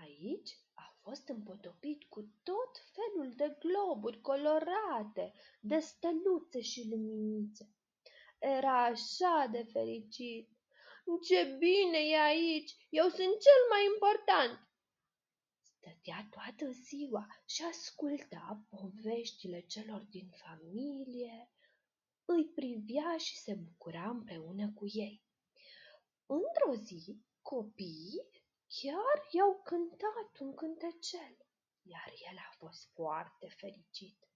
Aici a fost împotopit cu tot felul de globuri colorate, de steluțe și luminițe. Era așa de fericit. Ce bine e aici! Eu sunt cel mai important! Stătea toată ziua și asculta poveștile celor din familie, îi privea și se bucura împreună cu ei. Într-o zi, copiii chiar i-au cântat un cântecel, iar el a fost foarte fericit.